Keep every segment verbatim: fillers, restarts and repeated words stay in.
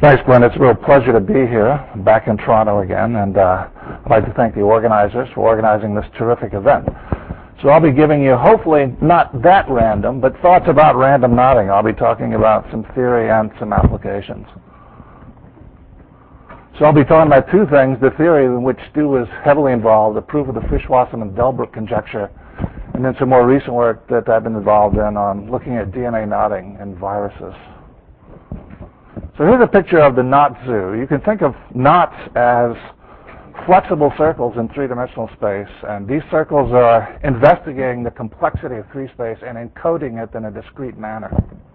Thanks, Glenn. It's a real pleasure to be here, back in Toronto again, and uh, I'd like to thank the organizers for organizing this terrific event. So I'll be giving you, hopefully not that random, but thoughts about random nodding. I'll be talking about some theory and some applications. So I'll be talking about two things: the theory in which Stu was heavily involved, the proof of the Frisch-Wassermann-Delbrück conjecture, and then some more recent work that I've been involved in on looking at D N A nodding in viruses. So here's a picture of the knot zoo. You can think of knots as flexible circles in three-dimensional space, and these circles are investigating the complexity of three-space and encoding it in a discrete manner.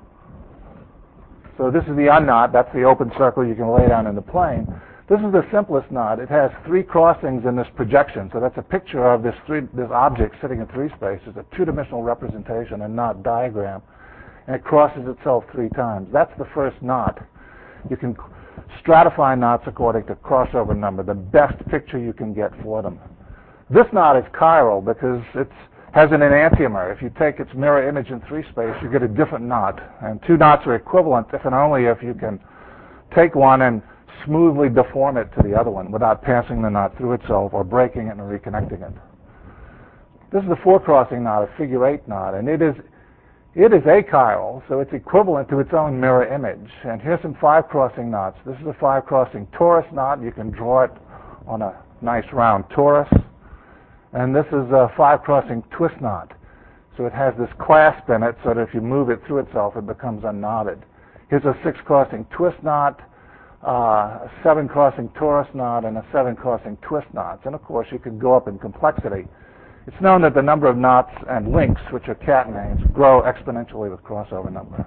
So this is the unknot. That's the open circle you can lay down in the plane. This is the simplest knot. It has three crossings in this projection. So that's a picture of this, three, this object sitting in three space. It's a two-dimensional representation, a knot diagram, and it crosses itself three times. That's the first knot. You can stratify knots according to crossover number, the best picture you can get for them. This knot is chiral because it has an enantiomer. If you take its mirror image in three space, you get a different knot. And two knots are equivalent if and only if you can take one and smoothly deform it to the other one without passing the knot through itself or breaking it and reconnecting it. This is the four-crossing knot, a figure eight knot, and it is It is achiral, so it's equivalent to its own mirror image. And here's some five-crossing knots. This is a five-crossing torus knot. You can draw it on a nice round torus. And this is a five-crossing twist knot. So it has this clasp in it so that if you move it through itself, it becomes unknotted. Here's a six-crossing twist knot, uh, a seven-crossing torus knot, and a seven-crossing twist knots. And, of course, you can go up in complexity. It's known that the number of knots and links, which are cat names, grow exponentially with crossover number.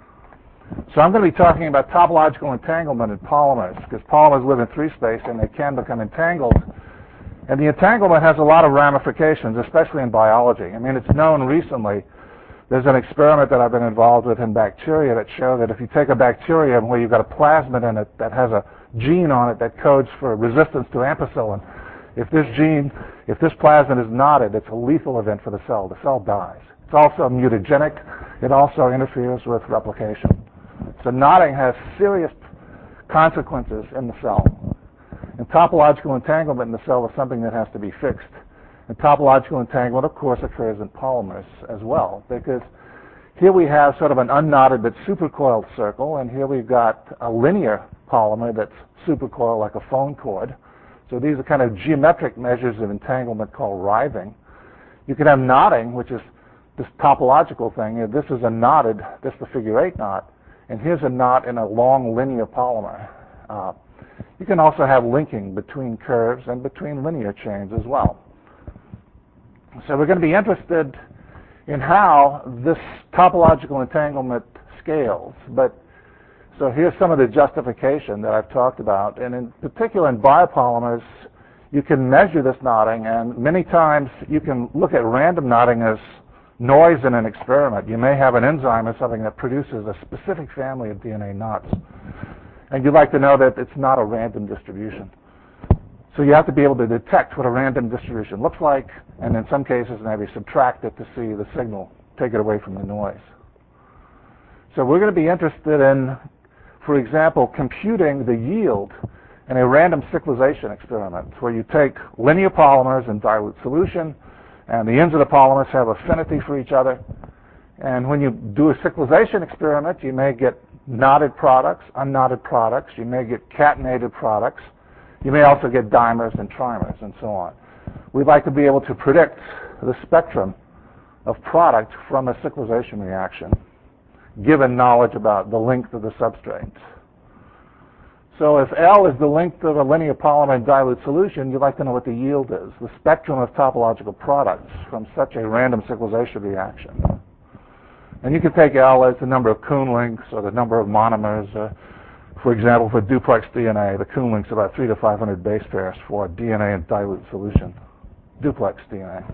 So I'm going to be talking about topological entanglement in polymers, because polymers live in three space and they can become entangled. And the entanglement has a lot of ramifications, especially in biology. I mean, it's known recently. There's an experiment that I've been involved with in bacteria that show that if you take a bacterium where you've got a plasmid in it that has a gene on it that codes for resistance to ampicillin, if this gene, if this plasmid is knotted, it's a lethal event for the cell. The cell dies. It's also mutagenic. It also interferes with replication. So knotting has serious consequences in the cell. And topological entanglement in the cell is something that has to be fixed. And topological entanglement, of course, occurs in polymers as well, because here we have sort of an unknotted but supercoiled circle, and here we've got a linear polymer that's supercoiled like a phone cord. So these are kind of geometric measures of entanglement called writhing. You can have knotting, which is this topological thing. This is a knotted, this is the figure eight knot, and here's a knot in a long linear polymer. Uh, you can also have linking between curves and between linear chains as well. So we're going to be interested in how this topological entanglement scales, but so here's some of the justification that I've talked about. And in particular in biopolymers, you can measure this knotting, and many times you can look at random knotting as noise in an experiment. You may have an enzyme or something that produces a specific family of D N A knots. And you'd like to know that it's not a random distribution. So you have to be able to detect what a random distribution looks like, and in some cases maybe subtract it to see the signal, take it away from the noise. So we're going to be interested in, for example, computing the yield in a random cyclization experiment where you take linear polymers in dilute solution and the ends of the polymers have affinity for each other. And when you do a cyclization experiment, you may get knotted products, unknotted products. You may get catenated products. You may also get dimers and trimers and so on. We'd like to be able to predict the spectrum of product from a cyclization reaction, given knowledge about the length of the substrate. So if L is the length of a linear polymer in dilute solution, you'd like to know what the yield is, the spectrum of topological products from such a random cyclization reaction. And you can take L as the number of Kuhn links or the number of monomers. Uh, for example, for duplex D N A, the Kuhn links are about three to five hundred base pairs for D N A in dilute solution, duplex D N A.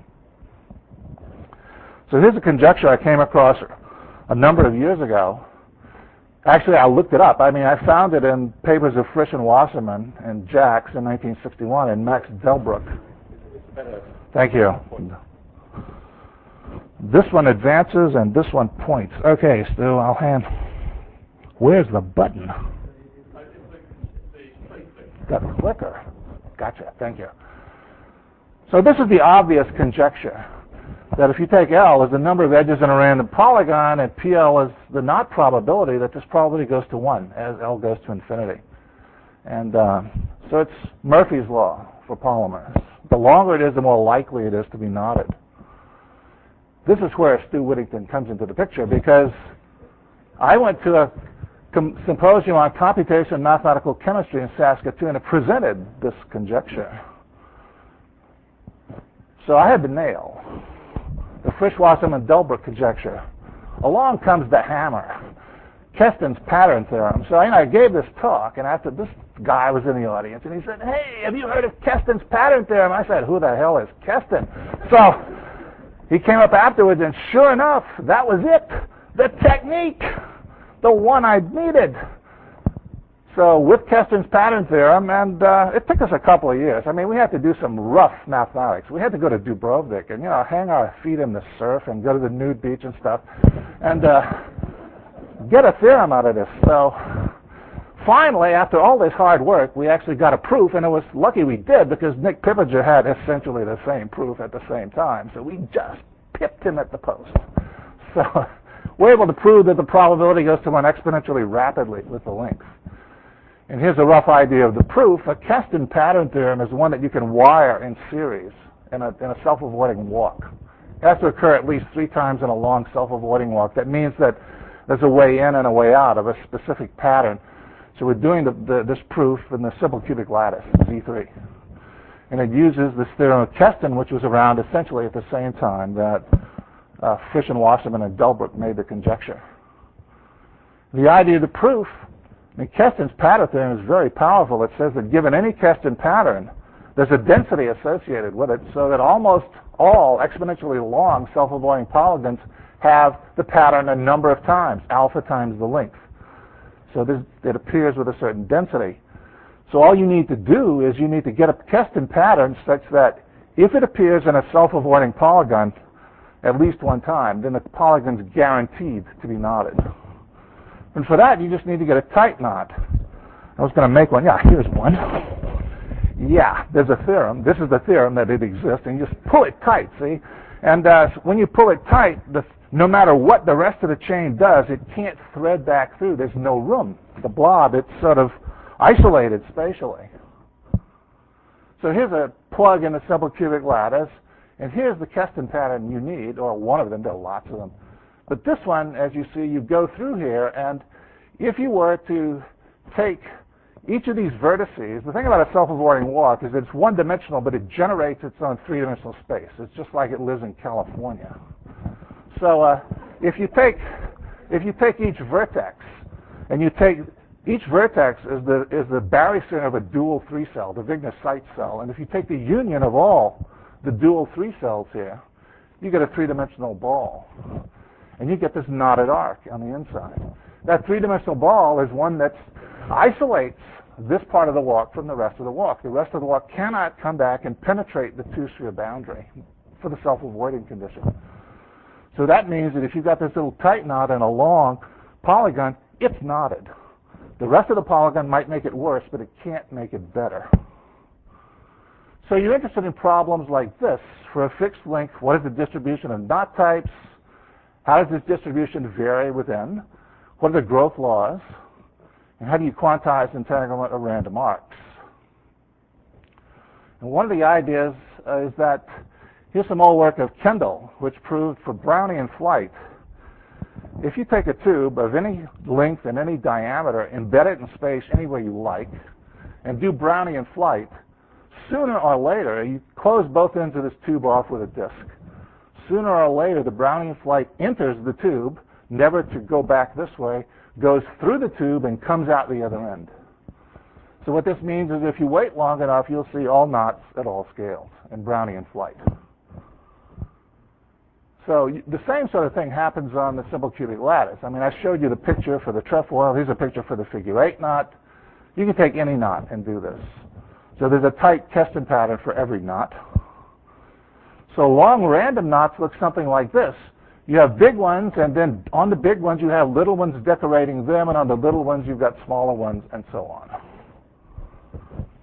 So here's a conjecture I came across a number of years ago. Actually, I looked it up. I mean, I found it in papers of Frisch and Wassermann and Jacks in nineteen sixty-one and Max Delbrück. Thank you. This one advances and this one points. Okay, Stu, I'll hand. Where's the button? got a flicker. Gotcha, thank you. So this is the obvious conjecture, that if you take L as the number of edges in a random polygon and P L is the knot probability, that this probability goes to one as L goes to infinity. And uh, so it's Murphy's law for polymers. The longer it is, the more likely it is to be knotted. This is where Stu Whittington comes into the picture, because I went to a symposium on computation and mathematical chemistry in Saskatoon and presented this conjecture. So I had the nail, the Frisch-Wasserman and Delbruck conjecture. Along comes the hammer, Keston's pattern theorem. So you know, I gave this talk, and after this guy was in the audience, and he said, "Hey, have you heard of Keston's pattern theorem?" I said, "Who the hell is Keston?" So he came up afterwards, and sure enough, that was it, the technique, the one I needed. So with Keston's pattern theorem, and uh, it took us a couple of years. I mean, we had to do some rough mathematics. We had to go to Dubrovnik and, you know, hang our feet in the surf and go to the nude beach and stuff, and uh, get a theorem out of this. So finally, after all this hard work, we actually got a proof, and it was lucky we did, because Nick Pippinger had essentially the same proof at the same time. So we just pipped him at the post. So we're able to prove that the probability goes to one exponentially rapidly with the length. And here's a rough idea of the proof. A Keston pattern theorem is one that you can wire in series in a, in a self-avoiding walk. It has to occur at least three times in a long self-avoiding walk. That means that there's a way in and a way out of a specific pattern. So we're doing the, the, this proof in the simple cubic lattice, Z three. And it uses this theorem of Keston, which was around essentially at the same time that uh, Frisch and Wasserman and Delbruck made the conjecture. The idea of the proof, and Keston's pattern theorem is very powerful. It says that given any Keston pattern, there's a density associated with it, so that almost all exponentially long self-avoiding polygons have the pattern a number of times, alpha times the length. So this, it appears with a certain density. So all you need to do is you need to get a Keston pattern such that if it appears in a self-avoiding polygon at least one time, then the polygon's guaranteed to be knotted. And for that, you just need to get a tight knot. I was going to make one. Yeah, here's one. Yeah, there's a theorem. This is the theorem that it exists, and you just pull it tight, see? And uh, when you pull it tight, the, no matter what the rest of the chain does, it can't thread back through. There's no room. The blob, it's sort of isolated spatially. So here's a plug in the simple cubic lattice, and here's the Keston pattern you need, or one of them. There are lots of them. But this one, as you see, you go through here, and if you were to take each of these vertices, the thing about a self-avoiding walk is it's one-dimensional, but it generates its own three-dimensional space. It's just like it lives in California. So uh, if you take if you take each vertex, and you take each vertex is the is the barycenter of a dual three cell, the Wigner site cell, and if you take the union of all the dual three cells here, you get a three-dimensional ball. And you get this knotted arc on the inside. That three-dimensional ball is one that isolates this part of the walk from the rest of the walk. The rest of the walk cannot come back and penetrate the two-sphere boundary for the self-avoiding condition. So that means that if you've got this little tight knot in a long polygon, it's knotted. The rest of the polygon might make it worse, but it can't make it better. So you're interested in problems like this. For a fixed length, what is the distribution of knot types? How does this distribution vary within? What are the growth laws? And how do you quantize entanglement of random arcs? And one of the ideas uh, is that here's some old work of Kendall, which proved for Brownian flight, if you take a tube of any length and any diameter, embed it in space any way you like, and do Brownian flight, sooner or later, you close both ends of this tube off with a disk. Sooner or later, the Brownian flight enters the tube, never to go back this way, goes through the tube, and comes out the other end. So what this means is if you wait long enough, you'll see all knots at all scales in Brownian flight. So the same sort of thing happens on the simple cubic lattice. I mean, I showed you the picture for the trefoil. Here's a picture for the figure eight knot. You can take any knot and do this. So there's a tight Keston pattern for every knot. So long random knots look something like this. You have big ones, and then on the big ones you have little ones decorating them, and on the little ones you've got smaller ones, and so on.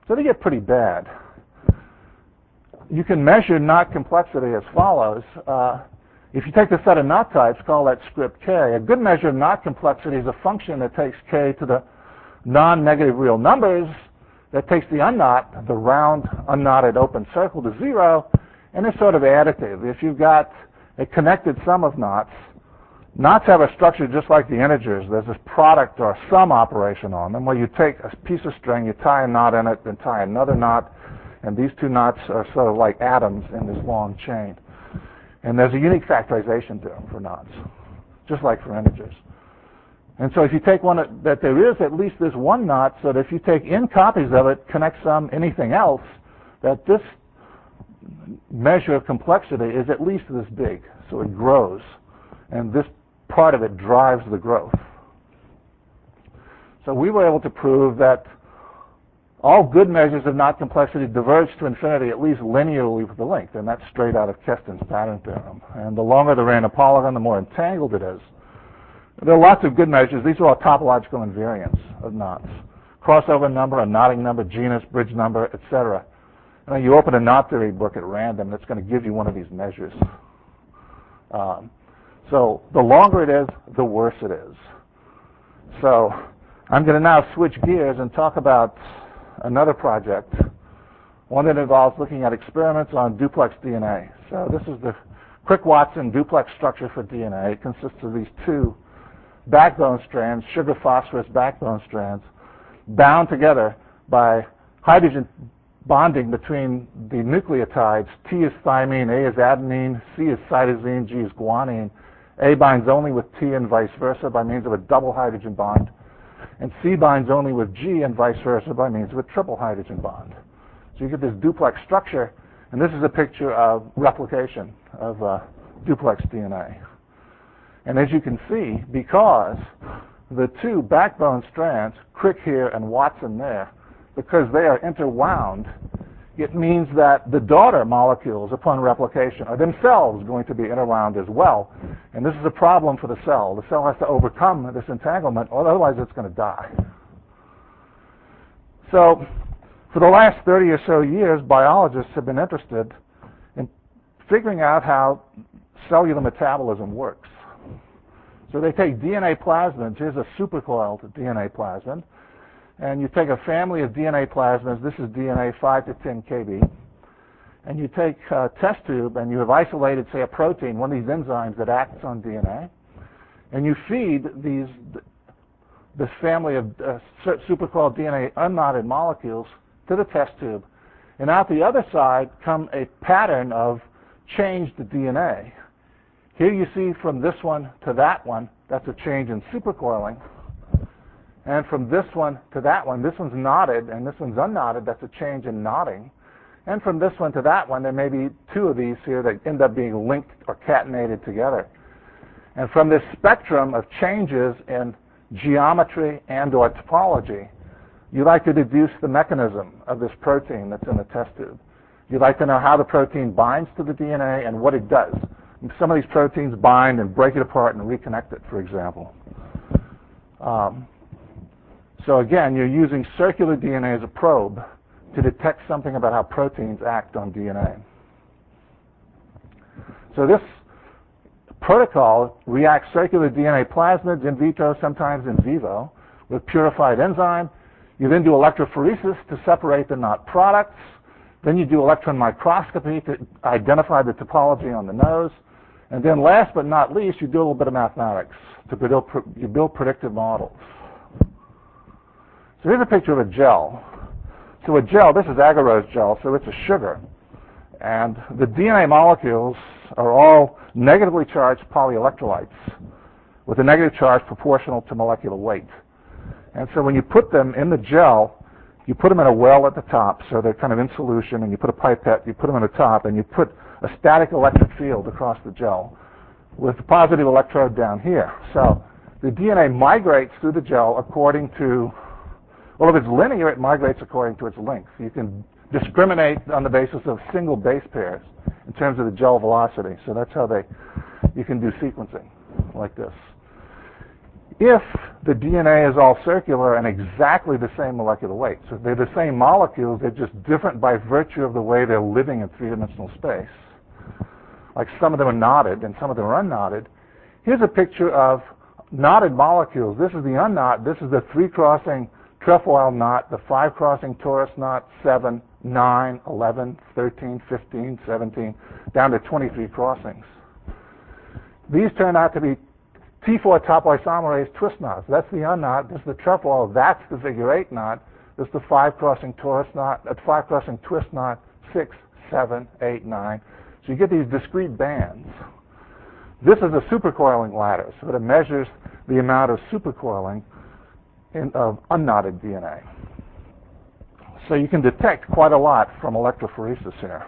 So they get pretty bad. You can measure knot complexity as follows. Uh, if you take the set of knot types, call that script k. A good measure of knot complexity is a function that takes k to the non-negative real numbers, that takes the unknot, the round unknotted open circle, to zero, and is sort of additive. If you've got a connected sum of knots, knots have a structure just like the integers. There's this product or sum operation on them where you take a piece of string, you tie a knot in it, then tie another knot, and these two knots are sort of like atoms in this long chain. And there's a unique factorization theorem for knots, just like for integers. And so if you take one that, that there is at least this one knot, so that if you take n copies of it, connect some anything else, that this measure of complexity is at least this big. So it grows, and this part of it drives the growth. So we were able to prove that all good measures of knot complexity diverge to infinity at least linearly with the length, and that's straight out of Keston's pattern theorem. And the longer the random polygon, the more entangled it is. There are lots of good measures. These are all topological invariants of knots. Crossover number, a knotting number, genus, bridge number, et cetera. You know, you open a knot theory book at random, it's going to give you one of these measures. Um, so the longer it is, the worse it is. So I'm going to now switch gears and talk about another project, one that involves looking at experiments on duplex D N A. So this is the Crick-Watson duplex structure for D N A. It consists of these two backbone strands, sugar-phosphorus backbone strands, bound together by hydrogen bonding between the nucleotides. T is thymine, A is adenine, C is cytosine, G is guanine. A binds only with T and vice versa by means of a double hydrogen bond. And C binds only with G and vice versa by means of a triple hydrogen bond. So you get this duplex structure, and this is a picture of replication of uh, duplex D N A. And as you can see, because the two backbone strands, Crick here and Watson there, because they are interwound, it means that the daughter molecules upon replication are themselves going to be interwound as well. And this is a problem for the cell. The cell has to overcome this entanglement, or otherwise it's going to die. So for the last thirty or so years, biologists have been interested in figuring out how cellular metabolism works. So they take D N A plasmids. Here's a supercoiled D N A plasmid. And you take a family of D N A plasmids. This is D N A five to ten K B. And you take a test tube and you have isolated, say, a protein, one of these enzymes that acts on D N A. And you feed these, this family of uh, supercoiled D N A unknotted molecules to the test tube. And out the other side come a pattern of changed D N A. Here you see from this one to that one, that's a change in supercoiling. And from this one to that one, this one's knotted and this one's unknotted, that's a change in knotting. And from this one to that one, there may be two of these here that end up being linked or catenated together. And from this spectrum of changes in geometry and or topology, you'd like to deduce the mechanism of this protein that's in the test tube. You'd like to know how the protein binds to the D N A and what it does. Some of these proteins bind and break it apart and reconnect it, for example. Um, so again, you're using circular D N A as a probe to detect something about how proteins act on D N A. So this protocol reacts circular D N A plasmids in vitro, sometimes in vivo, with purified enzyme. You then do electrophoresis to separate the knot products. Then you do electron microscopy to identify the topology on the nose. And then last but not least, you do a little bit of mathematics to build, you build predictive models. So here's a picture of a gel. So a gel, this is agarose gel, so it's a sugar. And the D N A molecules are all negatively charged polyelectrolytes with a negative charge proportional to molecular weight. And so when you put them in the gel, you put them in a well at the top, so they're kind of in solution, and you put a pipette, you put them on the top, and you put a static electric field across the gel with a positive electrode down here. So the D N A migrates through the gel according to, well, if it's linear, it migrates according to its length. You can discriminate on the basis of single base pairs in terms of the gel velocity. So that's how they, you can do sequencing like this. if the D N A is all circular and exactly the same molecular weight. So they're the same molecules, they're just different by virtue of the way they're living in three-dimensional space. Like some of them are knotted and some of them are unknotted. Here's a picture of knotted molecules. This is the unknot. This is the three-crossing trefoil knot, the five-crossing torus knot, seven, nine, eleven, thirteen, fifteen, seventeen, down to twenty-three crossings. These turn out to be T four topoisomerase twist knots. That's the unknot. This is the trefoil. That's the figure eight knot. This is the five-crossing torus knot, a five-crossing twist knot, six, seven, eight, nine. So you get these discrete bands. This is a supercoiling ladder, so it measures the amount of supercoiling in, of unknotted D N A. So you can detect quite a lot from electrophoresis here.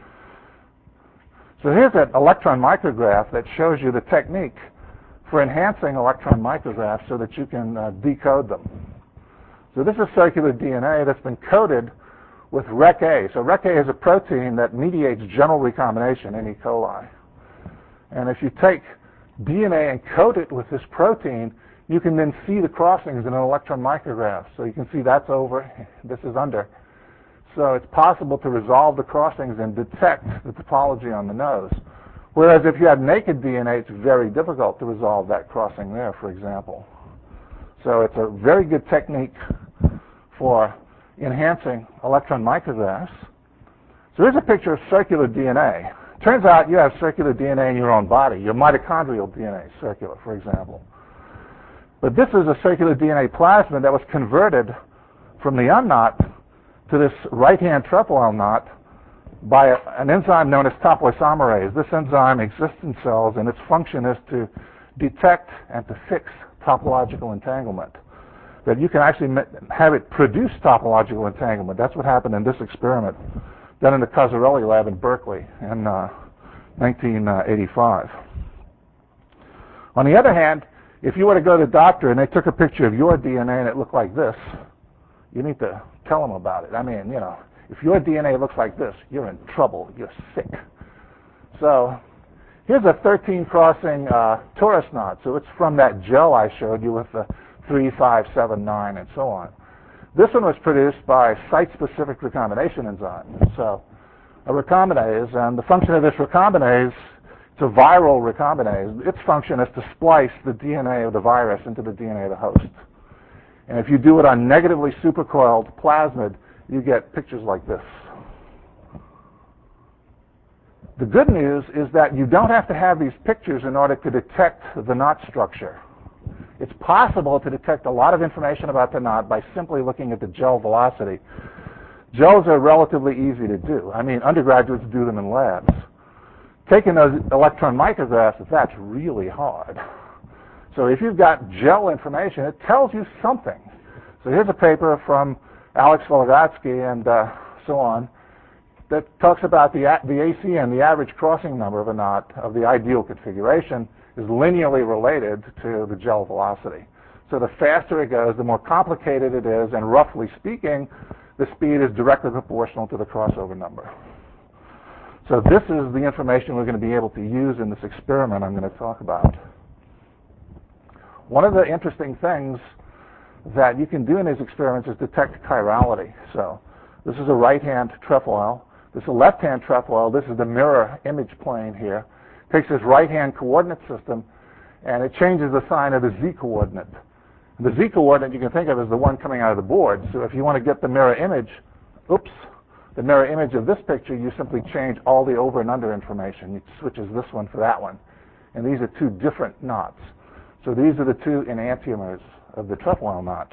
So here's an electron micrograph that shows you the technique for enhancing electron micrographs so that you can uh, decode them. So this is circular D N A that's been coated with R E C A. So R E C A is a protein that mediates general recombination in E. coli. And if you take D N A and coat it with this protein, you can then see the crossings in an electron micrograph. So you can see that's over, this is under. So it's possible to resolve the crossings and detect the topology on the nose. Whereas if you have naked D N A, it's very difficult to resolve that crossing there, for example. So it's a very good technique for enhancing electron micrographs. So here's a picture of circular D N A. Turns out you have circular D N A in your own body. Your mitochondrial D N A is circular, for example. But this is a circular D N A plasmid that was converted from the unknot to this right-hand trefoil knot by a, an enzyme known as topoisomerase. This enzyme exists in cells, and its function is to detect and to fix topological entanglement. That you can actually have it produce topological entanglement. That's what happened in this experiment done in the Cozzarelli lab in Berkeley in uh, nineteen eighty-five. On the other hand, if you were to go to the doctor and they took a picture of your D N A and it looked like this, you need to tell them about it. I mean, you know, if your D N A looks like this, you're in trouble. You're sick. So here's a thirteen crossing uh, torus knot. So it's from that gel I showed you with the three, five, seven, nine, and so on. This one was produced by site-specific recombination enzyme. So a recombinase, and the function of this recombinase, it's a viral recombinase. Its function is to splice the D N A of the virus into the D N A of the host. And if you do it on negatively supercoiled plasmid, you get pictures like this. The good news is that you don't have to have these pictures in order to detect the knot structure. It's possible to detect a lot of information about the knot by simply looking at the gel velocity. Gels are relatively easy to do. I mean, undergraduates do them in labs. Taking those electron micrographs, that's really hard. So if you've got gel information, it tells you something. So here's a paper from Alex Vologatsky and uh, so on that talks about the, the A C N, the average crossing number of a knot of the ideal configuration, is linearly related to the gel velocity. So the faster it goes, the more complicated it is, and roughly speaking, the speed is directly proportional to the crossover number. So this is the information we're going to be able to use in this experiment I'm going to talk about. One of the interesting things that you can do in these experiments is detect chirality. So this is a right-hand trefoil. This is a left-hand trefoil. This is the mirror image plane here. Takes this right-hand coordinate system, and it changes the sign of the z-coordinate. The z-coordinate you can think of as the one coming out of the board. So if you want to get the mirror image, oops, the mirror image of this picture, you simply change all the over and under information. It switches this one for that one. And these are two different knots. So these are the two enantiomers of the trefoil knot.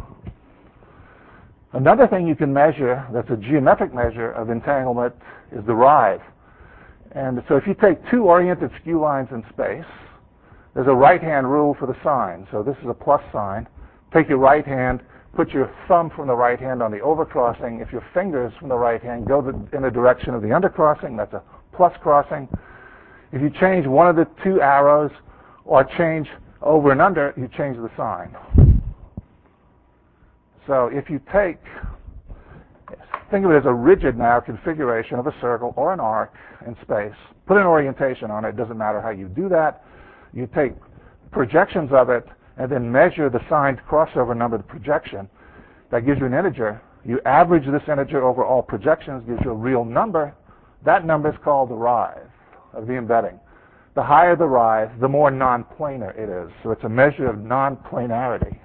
Another thing you can measure that's a geometric measure of entanglement is the rive. And so if you take two oriented skew lines in space, there's a right-hand rule for the sign. So this is a plus sign. Take your right hand, put your thumb from the right hand on the overcrossing. If your fingers from the right hand go the, in the direction of the undercrossing, that's a plus crossing. If you change one of the two arrows or change over and under, you change the sign. So if you take, think of it as a rigid now configuration of a circle or an arc in space, put an orientation on it, it doesn't matter how you do that. You take projections of it and then measure the signed crossover number, the projection, that gives you an integer. You average this integer over all projections, gives you a real number. That number is called the rise of the embedding. The higher the rise, the more non-planar it is. So it's a measure of non-planarity.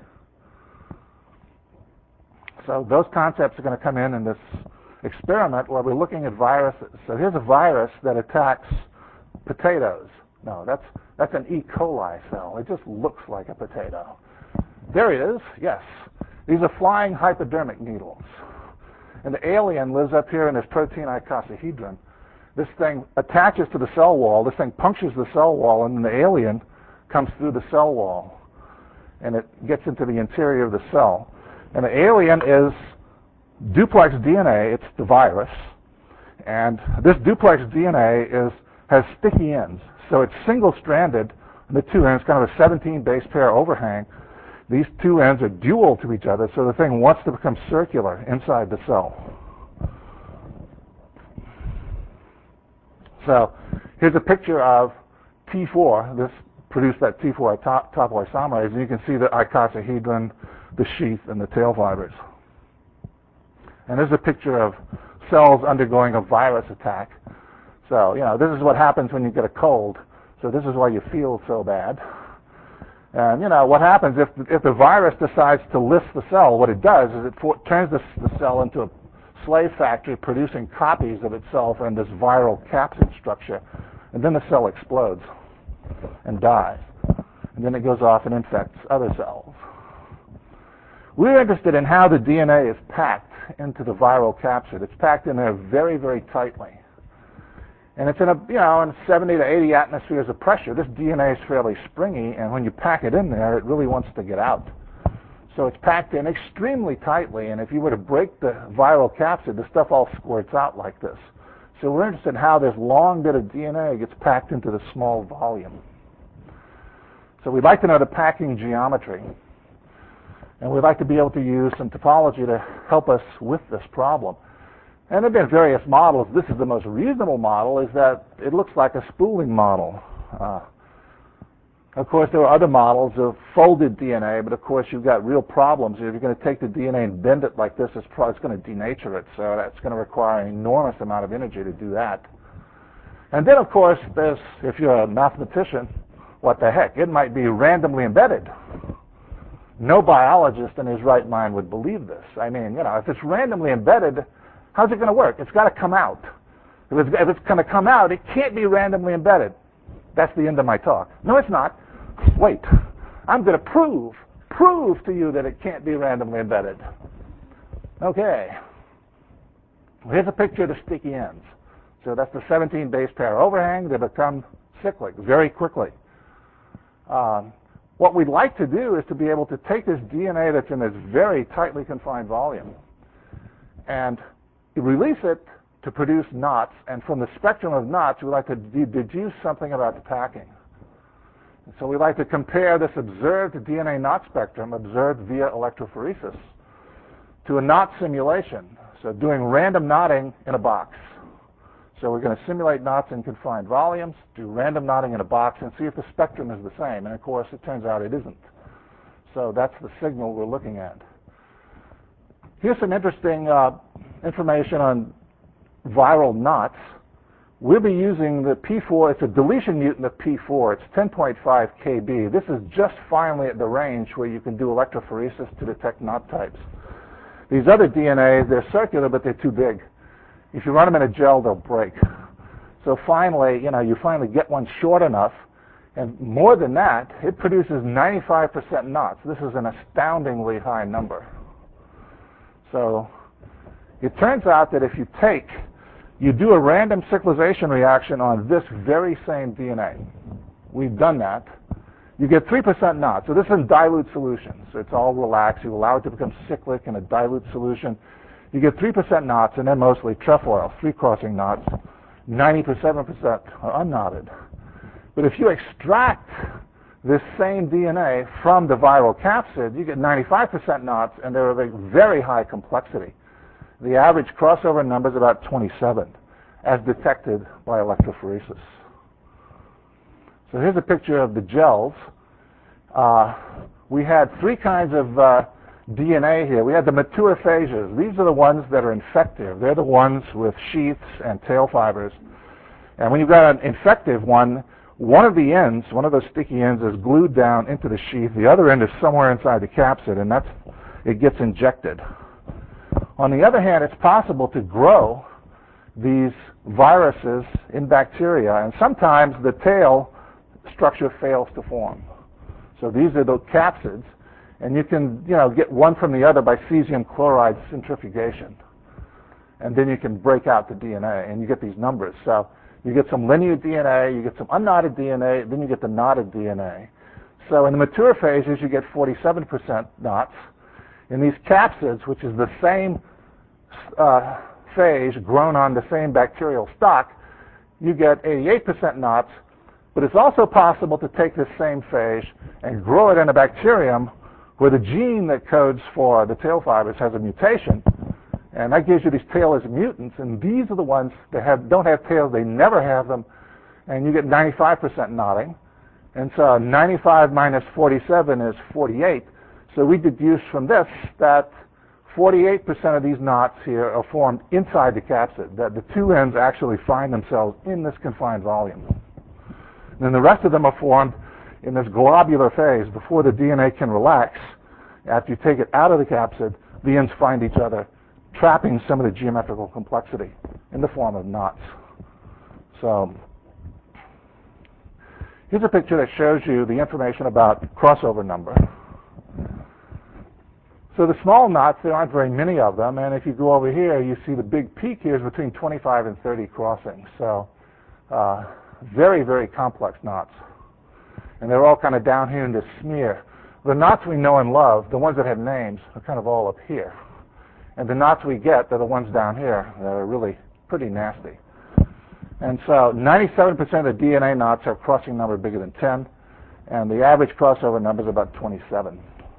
So those concepts are going to come in in this experiment where we're looking at viruses. So here's a virus that attacks potatoes. No, that's that's an E. coli cell. It just looks like a potato. There it is, yes. These are flying hypodermic needles. And the alien lives up here in this protein icosahedron. This thing attaches to the cell wall. This thing punctures the cell wall, and then the alien comes through the cell wall, and it gets into the interior of the cell. And the alien is duplex D N A. It's the virus. And this duplex D N A is has sticky ends. So it's single-stranded, and the two ends, kind of a seventeen base pair overhang. These two ends are dual to each other, so the thing wants to become circular inside the cell. So here's a picture of T four. This produced that T four top, topoisomerase, and you can see the icosahedron, the sheath, and the tail fibers. And there's a picture of cells undergoing a virus attack. So, you know, this is what happens when you get a cold. So this is why you feel so bad. And, you know, what happens if, if the virus decides to list the cell, what it does is it for, turns this, the cell into a slave factory producing copies of itself in this viral capsid structure. And then the cell explodes and dies. And then it goes off and infects other cells. We're interested in how the D N A is packed into the viral capsid. It's packed in there very, very tightly. And it's in a, you know, in seventy to eighty atmospheres of pressure. This D N A is fairly springy, and when you pack it in there, it really wants to get out. So it's packed in extremely tightly, and if you were to break the viral capsid, the stuff all squirts out like this. So we're interested in how this long bit of D N A gets packed into the small volume. So we'd like to know the packing geometry. And we'd like to be able to use some topology to help us with this problem. And there have been various models. This is the most reasonable model, is that it looks like a spooling model. Uh, of course, there are other models of folded D N A, but of course you've got real problems. If you're going to take the D N A and bend it like this, it's, probably, it's going to denature it. So that's going to require an enormous amount of energy to do that. And then, of course, there's, if you're a mathematician, what the heck? It might be randomly embedded. No biologist in his right mind would believe this. I mean, you know, if it's randomly embedded, how's it going to work? It's got to come out. If it's, if it's going to come out, it can't be randomly embedded. That's the end of my talk. No, it's not. Wait. I'm going to prove, prove to you that it can't be randomly embedded. Okay. Here's a picture of the sticky ends. So that's the seventeen base pair overhang. They become cyclic very quickly. Um, What we'd like to do is to be able to take this D N A that's in this very tightly confined volume and release it to produce knots, and from the spectrum of knots, we'd like to de- deduce something about the packing. And so we'd like to compare this observed D N A knot spectrum, observed via electrophoresis, to a knot simulation, so doing random knotting in a box. So we're going to simulate knots in confined volumes, do random knotting in a box, and see if the spectrum is the same. And of course, it turns out it isn't. So that's the signal we're looking at. Here's some interesting uh, information on viral knots. We'll be using the P four. It's a deletion mutant of P four. It's ten point five K B. This is just finally at the range where you can do electrophoresis to detect knot types. These other D N As, they're circular, but they're too big. If you run them in a gel, they'll break. So finally, you know, you finally get one short enough, and more than that, it produces ninety-five percent knots. This is an astoundingly high number. So it turns out that if you take, you do a random cyclization reaction on this very same D N A. We've done that. You get three percent knots. So this is in dilute solution. So it's all relaxed. You allow it to become cyclic in a dilute solution. You get three percent knots, and then mostly trefoil, three-crossing knots. ninety-seven percent are unknotted. But if you extract this same D N A from the viral capsid, you get ninety-five percent knots, and they're of a very high complexity. The average crossover number is about twenty-seven, as detected by electrophoresis. So here's a picture of the gels. Uh, we had three kinds of uh, D N A here. We had the mature phages. These are the ones that are infective. They're the ones with sheaths and tail fibers. And when you've got an infective one, one of the ends, one of those sticky ends is glued down into the sheath. The other end is somewhere inside the capsid, and that's, it gets injected. On the other hand, it's possible to grow these viruses in bacteria, and sometimes the tail structure fails to form. So these are the capsids, and you can, you know, get one from the other by cesium chloride centrifugation. And then you can break out the D N A, and you get these numbers. So you get some linear D N A, you get some unknotted D N A, then you get the knotted D N A. So in the mature phases, you get forty-seven percent knots. In these capsids, which is the same uh, phage grown on the same bacterial stock, you get eighty-eight percent knots. But it's also possible to take this same phage and grow it in a bacterium where the gene that codes for the tail fibers has a mutation, and that gives you these tailless mutants, and these are the ones that have, don't have tails, they never have them, and you get ninety-five percent knotting. And so ninety-five minus forty-seven is forty-eight. So we deduce from this that forty-eight percent of these knots here are formed inside the capsid, that the two ends actually find themselves in this confined volume. And then the rest of them are formed in this globular phase before the D N A can relax. After you take it out of the capsid, the ends find each other, trapping some of the geometrical complexity in the form of knots. So here's a picture that shows you the information about crossover number. So the small knots, there aren't very many of them, and if you go over here, you see the big peak here is between twenty-five and thirty crossings. So uh, very, very complex knots. And they're all kind of down here in this smear. The knots we know and love, the ones that have names, are kind of all up here. And the knots we get, they're the ones down here that are really pretty nasty. And so ninety-seven percent of the D N A knots have crossing number bigger than ten, and the average crossover number is about twenty-seven.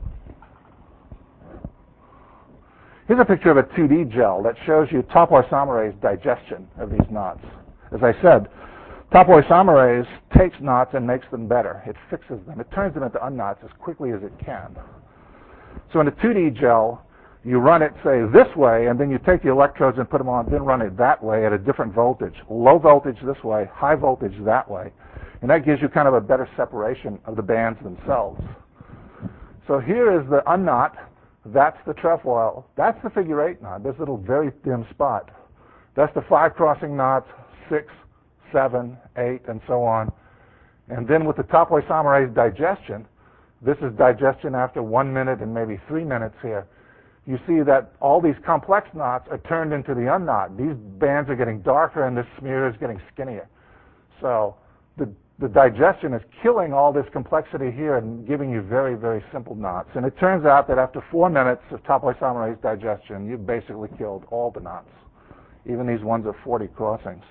Here's a picture of a two D gel that shows you topoisomerase digestion of these knots. As I said, topoisomerase takes knots and makes them better. It fixes them. It turns them into unknots as quickly as it can. So in a two D gel, you run it, say, this way, and then you take the electrodes and put them on, then run it that way at a different voltage. Low voltage this way, high voltage that way. And that gives you kind of a better separation of the bands themselves. So here is the unknot. That's the trefoil. That's the figure eight knot, this little very dim spot. That's the five crossing knots, six, seven, eight, and so on. And then with the topoisomerase digestion, this is digestion after one minute and maybe three minutes here. You see that all these complex knots are turned into the unknot. These bands are getting darker and this smear is getting skinnier. So the, the digestion is killing all this complexity here and giving you very, very simple knots. And it turns out that after four minutes of topoisomerase digestion, you've basically killed all the knots, even these ones of forty crossings.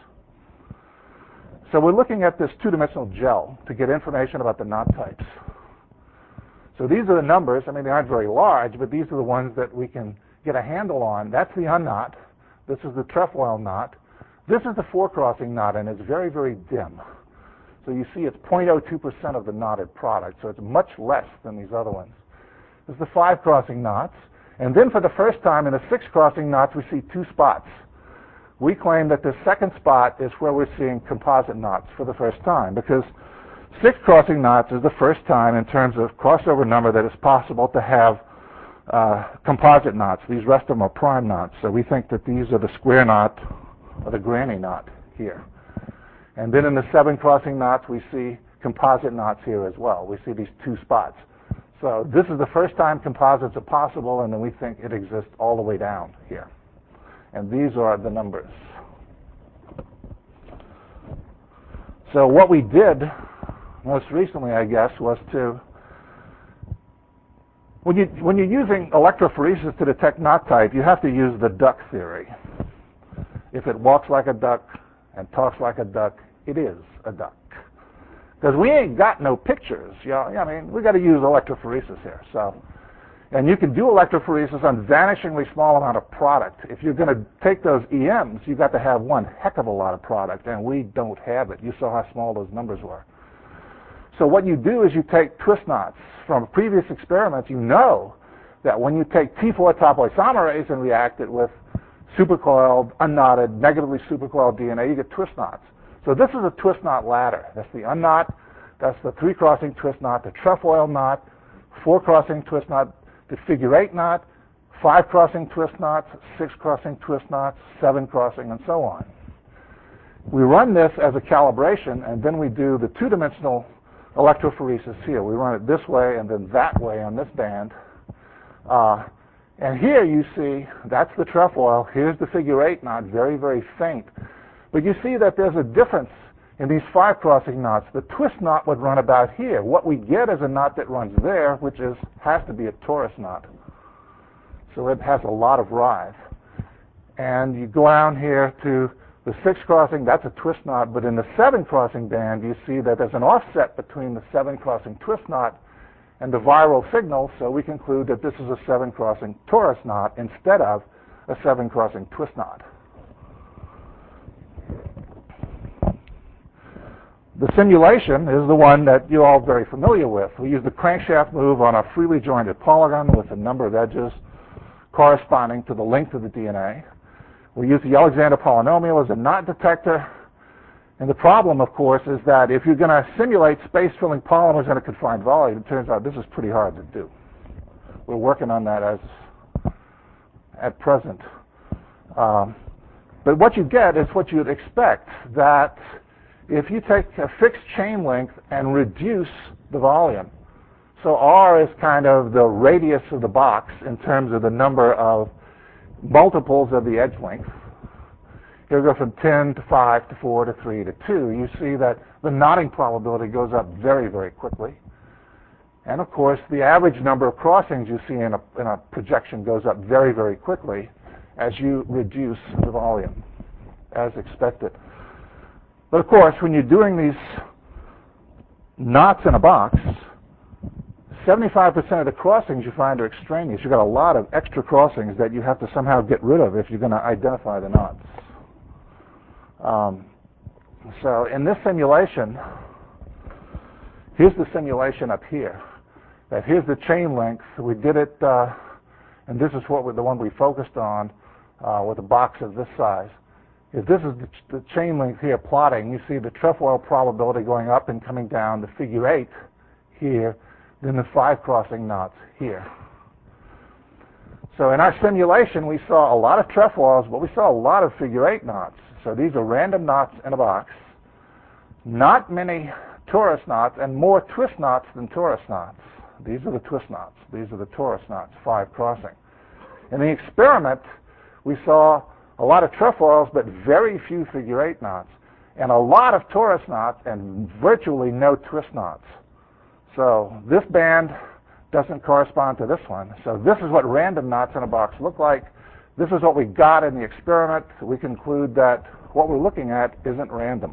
So we're looking at this two-dimensional gel to get information about the knot types. So these are the numbers. I mean, they aren't very large, but these are the ones that we can get a handle on. That's the unknot. This is the trefoil knot. This is the four-crossing knot, and it's very, very dim. So you see it's zero point zero two percent of the knotted product, so it's much less than these other ones. This is the five-crossing knots. And then for the first time in the six-crossing knots, we see two spots. We claim that the second spot is where we're seeing composite knots for the first time, because six crossing knots is the first time in terms of crossover number that it's possible to have uh, composite knots. These rest of them are prime knots, so we think that these are the square knot or the granny knot here. And then in the seven crossing knots, we see composite knots here as well. We see these two spots. So this is the first time composites are possible, and then we think it exists all the way down here. And these are the numbers. So what we did most recently, I guess, was to, when, you, when you're using electrophoresis to detect knot type, you have to use the duck theory. If it walks like a duck and talks like a duck, it is a duck. Because we ain't got no pictures. You know? I mean, we got to use electrophoresis here. So, and you can do electrophoresis on vanishingly small amount of product. If you're going to take those E Ms, you've got to have one heck of a lot of product, and we don't have it. You saw how small those numbers were. So what you do is you take twist knots. From previous experiments, you know that when you take T four topoisomerase and react it with supercoiled, unknotted, negatively supercoiled D N A, you get twist knots. So this is a twist knot ladder. That's the unknot, that's the three-crossing twist knot, the trefoil knot, four-crossing twist knot, the figure eight knot, five-crossing twist knots, six-crossing twist knots, seven-crossing, and so on. We run this as a calibration, and then we do the two-dimensional electrophoresis here. We run it this way and then that way on this band. Uh, and here you see, that's the trefoil. Here's the figure eight knot, very, very faint. But you see that there's a difference in these five-crossing knots. The twist knot would run about here. What we get is a knot that runs there, which is has to be a torus knot. So it has a lot of writhe. And you go down here to the six-crossing, that's a twist knot, but in the seven-crossing band, you see that there's an offset between the seven-crossing twist knot and the viral signal, so we conclude that this is a seven-crossing torus knot instead of a seven-crossing twist knot. The simulation is the one that you're all very familiar with. We use the crankshaft move on a freely jointed polygon with a number of edges corresponding to the length of the D N A. We use the Alexander polynomial as a knot detector. And the problem, of course, is that if you're going to simulate space-filling polymers in a confined volume, it turns out this is pretty hard to do. We're working on that as at present. Um, but what you get is what you'd expect, that if you take a fixed chain length and reduce the volume, so R is kind of the radius of the box in terms of the number of multiples of the edge length. Here we go from ten to five to four to three to two. You see that the knotting probability goes up very, very quickly. And of course, the average number of crossings you see in a, in a projection goes up very, very quickly as you reduce the volume, as expected. But of course, when you're doing these knots in a box, seventy-five percent of the crossings you find are extraneous. You've got a lot of extra crossings that you have to somehow get rid of if you're going to identify the knots. Um, so in this simulation, here's the simulation up here. That here's the chain length. We did it, uh, and this is what we, the one we focused on uh, with a box of this size. If this is the, ch the chain length here plotting, you see the trefoil probability going up and coming down, the figure eight here, then the five crossing knots here. So in our simulation, we saw a lot of trefoils, but we saw a lot of figure eight knots. So these are random knots in a box, not many torus knots, and more twist knots than torus knots. These are the twist knots. These are the torus knots, five crossing. In the experiment, we saw a lot of trefoils, but very few figure eight knots, and a lot of torus knots and virtually no twist knots. So this band doesn't correspond to this one. So this is what random knots in a box look like. This is what we got in the experiment. We conclude that what we're looking at isn't random.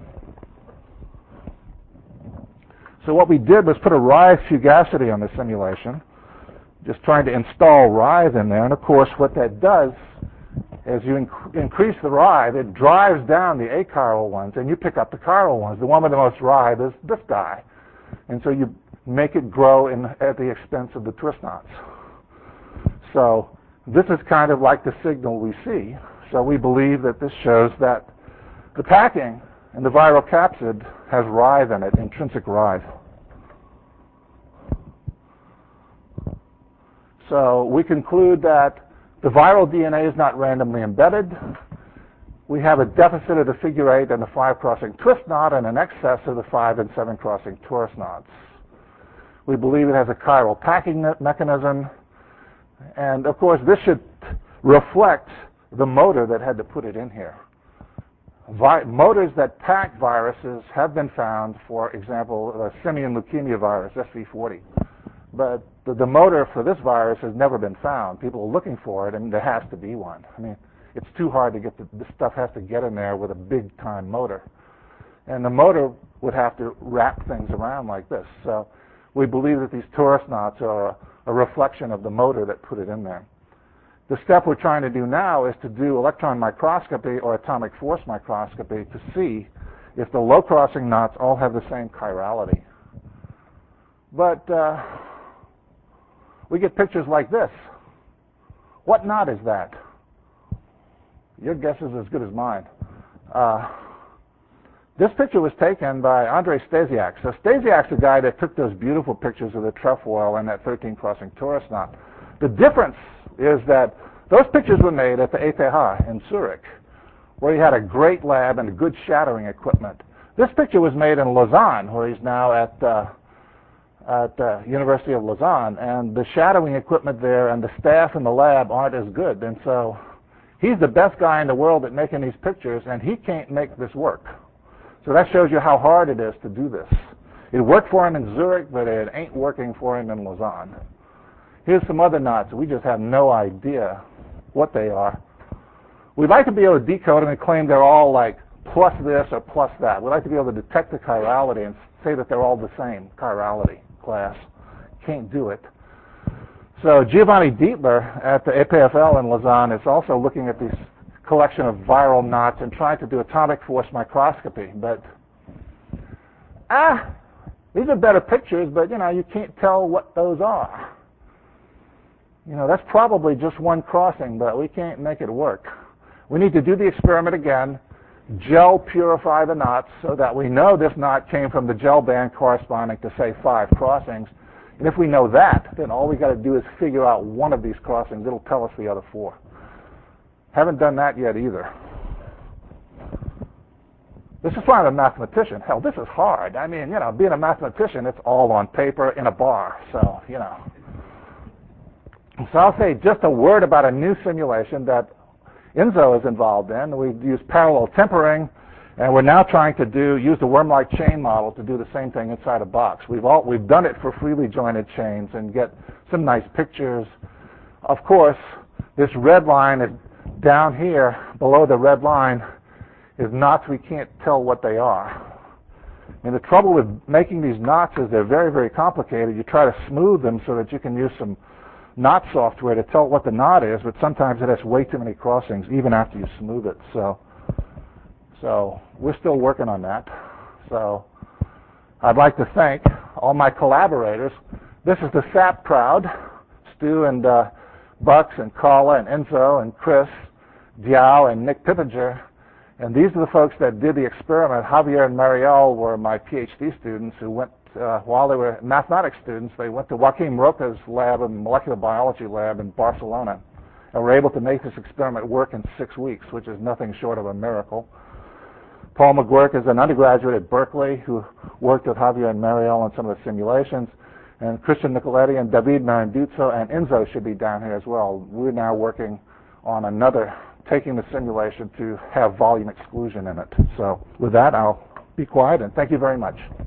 So what we did was put a writhe fugacity on the simulation, just trying to install writhe in there. And of course, what that does is you inc increase the writhe, it drives down the achiral ones, and you pick up the chiral ones. The one with the most writhe is this guy. And so you make it grow in, at the expense of the twist knots. So this is kind of like the signal we see. So we believe that this shows that the packing in the viral capsid has writhe in it, intrinsic writhe. So we conclude that the viral D N A is not randomly embedded. We have a deficit of the figure eight and the five crossing twist knot and an excess of the five and seven crossing torus knots. We believe it has a chiral packing mechanism. And of course, this should reflect the motor that had to put it in here. Vi motors that pack viruses have been found, for example, the simian leukemia virus, S V forty. But the, the motor for this virus has never been found. People are looking for it, and there has to be one. I mean, it's too hard to get the, this stuff has to get in there with a big-time motor. And the motor would have to wrap things around like this. So we believe that these torus knots are a, a reflection of the motor that put it in there. The step we're trying to do now is to do electron microscopy or atomic force microscopy to see if the low crossing knots all have the same chirality. But uh, we get pictures like this. What knot is that? Your guess is as good as mine. Uh, this picture was taken by Andrei Stasiak. So Stasiak's the guy that took those beautiful pictures of the trefoil and that thirteen crossing torus knot. The difference is that those pictures were made at the E T H in Zurich, where he had a great lab and good shadowing equipment. This picture was made in Lausanne, where he's now at uh, at the University of Lausanne, and the shadowing equipment there and the staff in the lab aren't as good. And so he's the best guy in the world at making these pictures, and he can't make this work. So that shows you how hard it is to do this. It worked for him in Zurich, but it ain't working for him in Lausanne. Here's some other knots. We just have no idea what they are. We'd like to be able to decode them and claim they're all like plus this or plus that. We'd like to be able to detect the chirality and say that they're all the same chirality class. Can't do it. So Giovanni Dietler at the E P F L in Lausanne is also looking at this collection of viral knots and trying to do atomic force microscopy. But, ah, these are better pictures, but, you know, you can't tell what those are. You know, that's probably just one crossing, but we can't make it work. We need to do the experiment again, gel purify the knots so that we know this knot came from the gel band corresponding to, say, five crossings. And if we know that, then all we got to do is figure out one of these crossings. It'll tell us the other four. Haven't done that yet either. This is why I'm a mathematician. Hell, this is hard. I mean, you know, being a mathematician, it's all on paper in a bar. So, you know. So I'll say just a word about a new simulation that Enzo is involved in. We use parallel tempering, and we're now trying to do use the worm-like chain model to do the same thing inside a box. We've all we've done it for freely jointed chains and get some nice pictures. Of course, this red line is down here below the red line is knots we can't tell what they are. And the trouble with making these knots is they're very, very complicated. You try to smooth them so that you can use some knot software to tell what the knot is, but sometimes it has way too many crossings even after you smooth it. So, so we're still working on that. So I'd like to thank all my collaborators. This is the S A P crowd, Stu and uh, Bucks and Carla and Enzo and Chris, Diao and Nick Pippinger. And these are the folks that did the experiment. Javier and Marielle were my PhD students who went, uh, while they were mathematics students, they went to Joaquim Roca's lab, a molecular biology lab in Barcelona, and were able to make this experiment work in six weeks, which is nothing short of a miracle. Paul McGuirk is an undergraduate at Berkeley who worked with Javier and Marielle on some of the simulations. And Christian Nicoletti and David Maranduzzo and Enzo should be down here as well. We're now working on another, taking the simulation to have volume exclusion in it. So with that, I'll be quiet, and thank you very much.